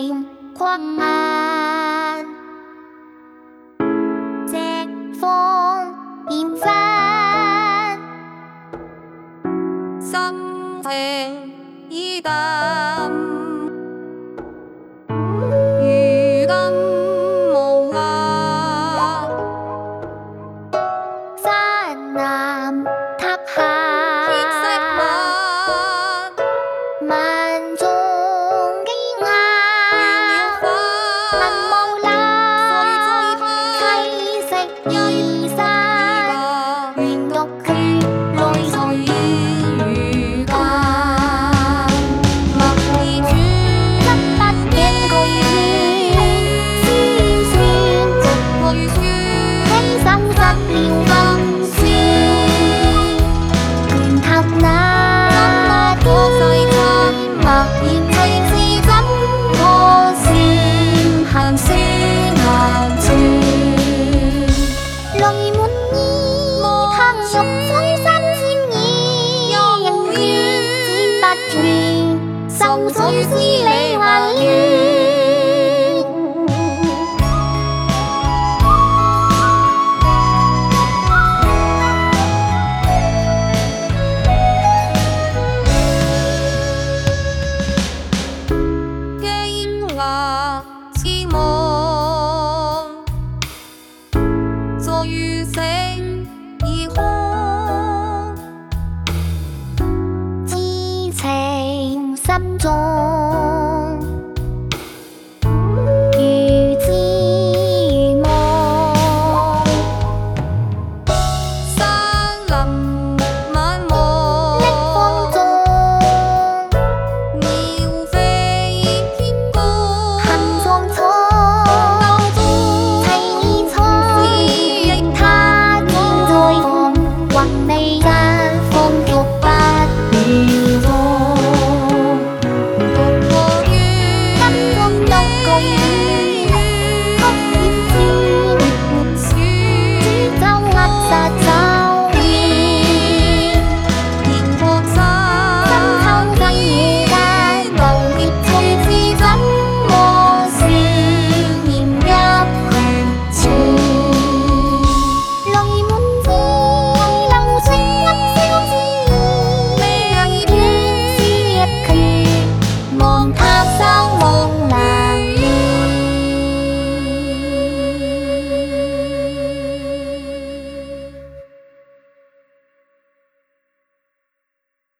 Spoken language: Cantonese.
念狂漫，夕风染翻， 心情已淡，如今無涯， 山南塔下， 天色晚， 萬眾驚訝， 倦了花， 能無冷，棲息於山，願獨決淚垂如家。 默意轉， 執筆鏡巨獻，絲線淚酸， 輕手失了分寸，拳頭那天默然情是怎可算，行書難傳，淚滿衣，烹肉水新鮮意，仍決剪不斷，愁緒思你還亂。 驚訝似夢。